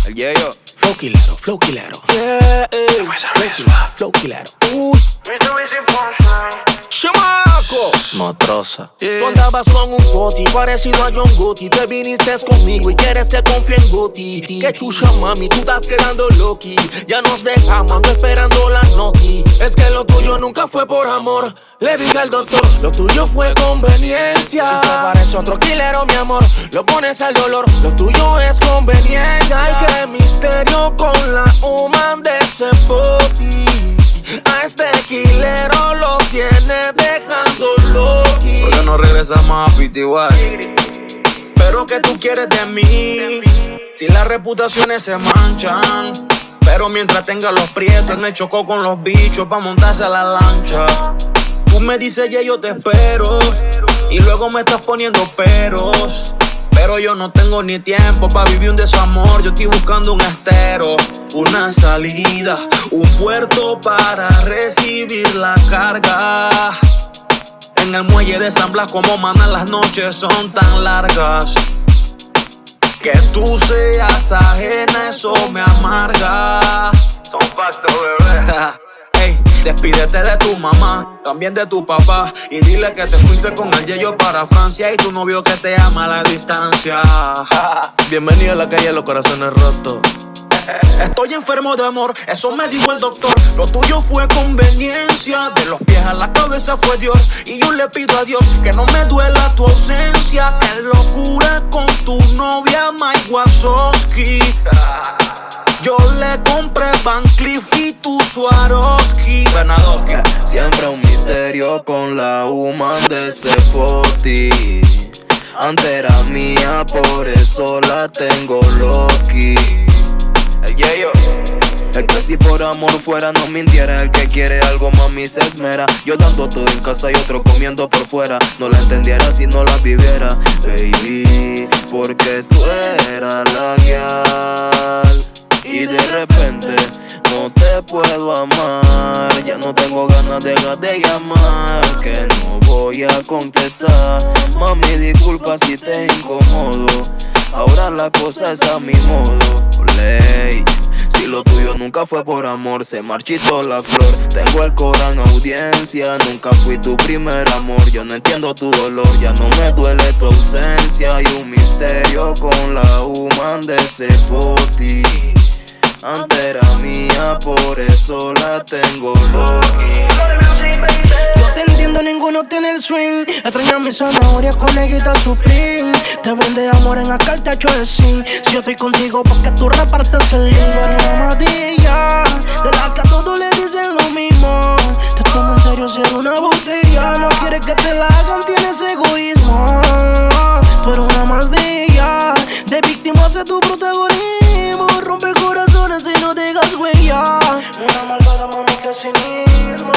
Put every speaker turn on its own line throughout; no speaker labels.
El Yeyo.
Flow Quilero, Flow Quilero.
Yeah,
Flow Quilero. Uy. Chamaco.
Motrosa.
Tú andabas con un Gotti, parecido a John Gotti. Te viniste conmigo y quieres que confíe en Gotti. Que chucha, mami, tú estás quedando loqui. Ya nos dejamos, ando esperando la noti. Es que lo tuyo nunca fue por amor. Le dije al doctor, lo tuyo fue conveniencia. Y se parece otro quilero, mi amor. Lo pones al dolor, lo tuyo es conveniencia. Ay, qué misterio con la human de ese boti. A este quilero lo tiene dejando loqui.
¿Por qué no regresamos a PTY? Pero ¿qué tú quieres de mí? Si las reputaciones se manchan. Pero mientras tenga los prietos en el chocó con los bichos pa' montarse a la lancha. Tú me dices ya yo te espero y luego me estás poniendo peros. Pero yo no tengo ni tiempo pa' vivir un desamor. Yo estoy buscando un estero, una salida, un puerto para recibir la carga. En el muelle de San Blas como Maná las noches son tan largas. Que tú seas ajena, eso me amarga. Son factos, bebé. Ey, despídete de tu mamá, también de tu papá. Y dile que te fuiste con el Yeyo para Francia. Y tu novio que te ama a la distancia.
Bienvenido a la calle de los corazones rotos.
Estoy enfermo de amor, eso me dijo el doctor. Lo tuyo fue conveniencia, de los pies a la cabeza fue Dios. Y yo le pido a Dios que no me duela tu ausencia, que lo cure con tu novia Mike Wazowski. Yo le compré Van Cleef y tu Swarovski. Benadoski.
Siempre un misterio con la human de ese boti. Antes era mía, por eso la tengo loqui.
El Yeyo.
Es que si por amor fuera no mintiera. El que quiere algo mami se esmera. Yo dando todo en casa y otro comiendo por fuera. No la entendiera si no la viviera. Baby, porque tú eras la guial. Y de repente no te puedo amar. Ya no tengo ganas de llamar. Que no voy a contestar. Mami, disculpa si te incomodo. Ahora la cosa es a mi modo. Ley, si lo tuyo nunca fue por amor, se marchitó la flor. Tengo el Corán audiencia, nunca fui tu primer amor. Yo no entiendo tu dolor, ya no me duele tu ausencia. Hay un misterio con la human de ese boti. Antes era mía, por eso la tengo loqui.
No te entiendo, ninguno tiene el swing. Extraña mis zanahorias con neguita Supreme. Te vende amor en acá el techo de zinc. Si yo estoy contigo, porque tú repartes el libro. Eres una matilla, de la que a todos le dicen lo mismo. Te tomo en serio si eres una botella. No quieres que te la hagan, tienes egoísmo. Tú eres una mastilla, de víctimas de tu protagonismo. Rompe corazones y no dejas huella. Una malvada mami que cinismo.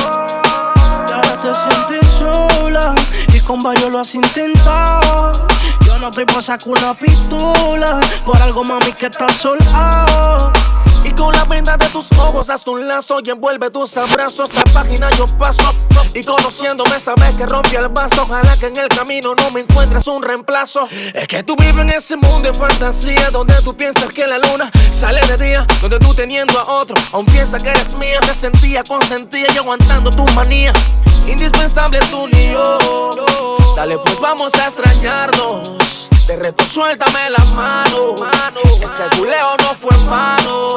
Y ahora te sientes sola y con varios lo has intentado. Yo no estoy pa' sacar una pistola por algo mami que estás sola.
Y con la venda de tus ojos hazte un lazo y envuelve tus abrazos. Esta página yo paso y conociéndome sabes que rompí el vaso. Ojalá que en el camino no me encuentres un reemplazo. Es que tú vives en ese mundo de fantasía donde tú piensas que la luna sale de día, donde tú teniendo a otro aún piensas que eres mía. Te sentía, consentía y aguantando tu manía. Indispensable tú ni yo. Dale pues vamos a extrañarnos. De reto suéltame la mano. Este culeo no fue en vano.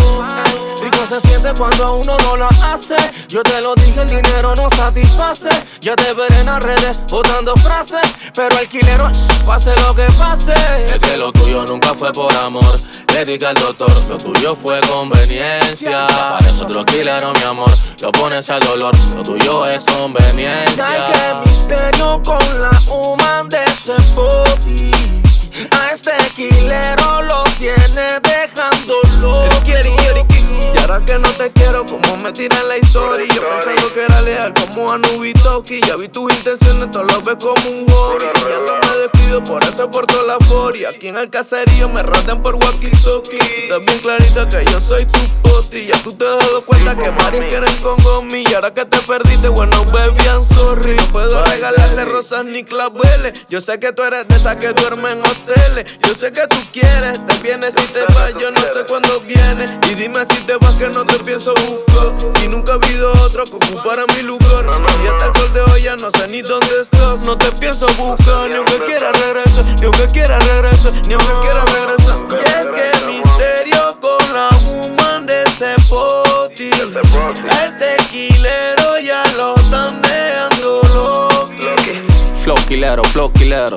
Rico se siente cuando uno no lo hace. Yo te lo dije, el dinero no satisface. Ya te veré en las redes botando frases. Pero alquilero, pase lo que pase. Es que lo tuyo nunca fue por amor. Le dije al doctor, lo tuyo fue conveniencia. Parece otro alquilero, mi amor. Lo pones al dolor, lo tuyo es conveniencia. Ay, qué misterio con la human de ese boti. A este quilero lo tiene dejando loco.
Y ahora que no te quiero, como me tiran la historia. Yo pensando que era leal como Anubitoki. Ya vi tus intenciones, todo lo ves como un hobby. Y ya no me despido, por eso porto la foria. Aquí en el caserío me rodean por walkie-talkie. Tú estás bien clarita que yo soy tu poti. Ya tú te has dado cuenta que varios quieren con mí. Y ahora que te perdiste, bueno, baby, I'm sorry. No puedo regalarte rosas ni claveles. Yo sé que tú eres de esas que duermen en hoteles. Yo sé que tú quieres, te vienes y te vas. Yo no sé cuándo vienes. Y dime si te vas que no te pienso buscar. Y nunca ha habido otro que ocupara mi lugar. Y hasta el sol de hoy ya no sé ni dónde estás. No te pienso buscar, ni aunque quiera regresar. Ni aunque quiera regresar, ni aunque quiera regresar. Y es que el misterio con la woman de ese poti. A este quilero ya lo están dejando loco.
Flow quilero.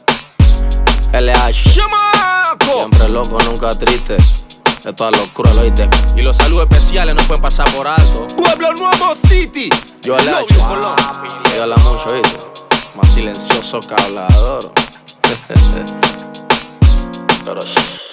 LH. Siempre loco, nunca triste. De todas los cruel, ¿oíste? Y los saludos especiales no pueden pasar por alto. Pueblo Nuevo City. Yo LH. Yo habla mucho, ¿oíste? Más silencioso que hablador. Pero